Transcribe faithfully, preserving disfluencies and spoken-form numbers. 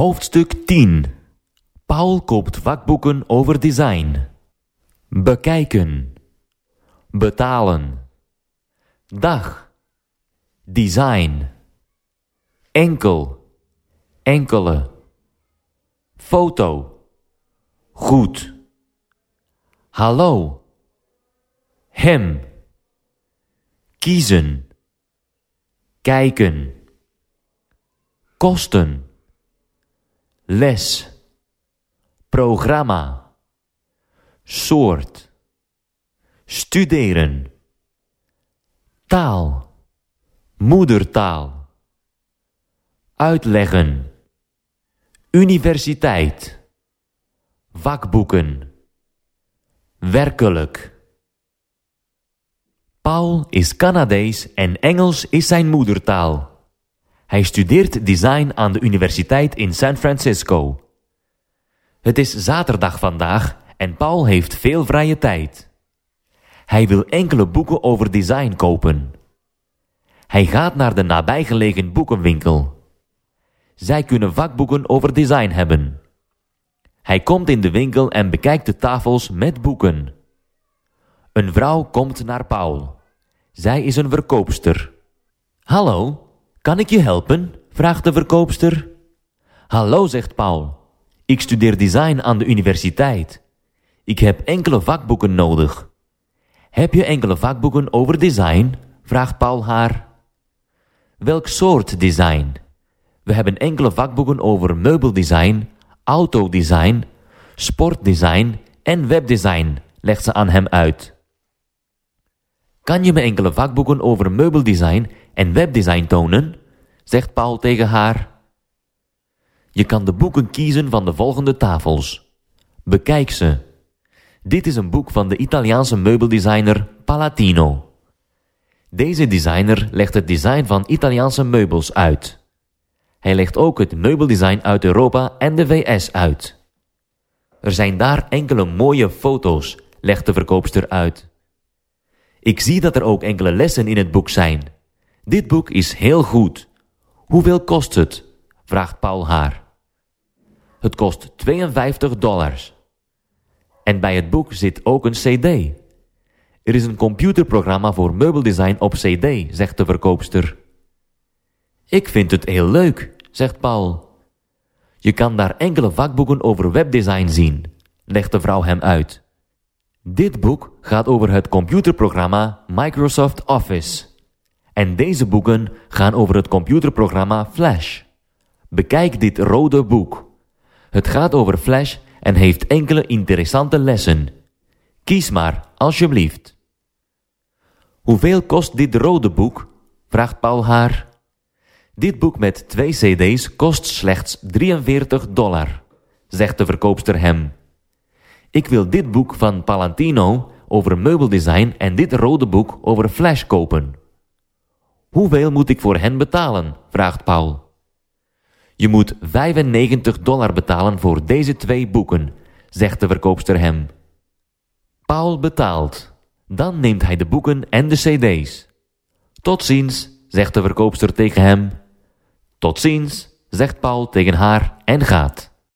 Hoofdstuk tien. Paul koopt vakboeken over design. Bekijken. Betalen. Dag. Design. Enkel. Enkele. Foto. Goed. Hallo. Hem. Kiezen. Kijken. Kosten. Les. Programma. Soort. Studeren. Taal. Moedertaal. Uitleggen. Universiteit. Vakboeken. Werkelijk. Paul is Canadees en Engels is zijn moedertaal. Hij studeert design aan de universiteit in San Francisco. Het is zaterdag vandaag en Paul heeft veel vrije tijd. Hij wil enkele boeken over design kopen. Hij gaat naar de nabijgelegen boekenwinkel. Zij kunnen vakboeken over design hebben. Hij komt in de winkel en bekijkt de tafels met boeken. Een vrouw komt naar Paul. Zij is een verkoopster. Hallo, kan ik je helpen? Vraagt de verkoopster. Hallo, zegt Paul. Ik studeer design aan de universiteit. Ik heb enkele vakboeken nodig. Heb je enkele vakboeken over design? Vraagt Paul haar. Welk soort design? We hebben enkele vakboeken over meubeldesign, autodesign, sportdesign en webdesign, legt ze aan hem uit. Kan je me enkele vakboeken over meubeldesign en webdesign tonen? Zegt Paul tegen haar. Je kan de boeken kiezen van de volgende tafels. Bekijk ze. Dit is een boek van de Italiaanse meubeldesigner Palatino. Deze designer legt het design van Italiaanse meubels uit. Hij legt ook het meubeldesign uit Europa en de V S uit. Er zijn daar enkele mooie foto's, legt de verkoopster uit. Ik zie dat er ook enkele lessen in het boek zijn. Dit boek is heel goed. Hoeveel kost het? Vraagt Paul haar. Het kost tweeënvijftig dollars. En bij het boek zit ook een cd. Er is een computerprogramma voor meubeldesign op cd, zegt de verkoopster. Ik vind het heel leuk, zegt Paul. Je kan daar enkele vakboeken over webdesign zien, legt de vrouw hem uit. Dit boek gaat over het computerprogramma Microsoft Office. En deze boeken gaan over het computerprogramma Flash. Bekijk dit rode boek. Het gaat over Flash en heeft enkele interessante lessen. Kies maar, alsjeblieft. Hoeveel kost dit rode boek? Vraagt Paul haar. Dit boek met twee cd's kost slechts drieënveertig dollar, zegt de verkoopster hem. Ik wil dit boek van Palatino over meubeldesign en dit rode boek over Flash kopen. Hoeveel moet ik voor hen betalen? Vraagt Paul. Je moet vijfennegentig dollar betalen voor deze twee boeken, zegt de verkoopster hem. Paul betaalt. Dan neemt hij de boeken en de cd's. Tot ziens, zegt de verkoopster tegen hem. Tot ziens, zegt Paul tegen haar en gaat.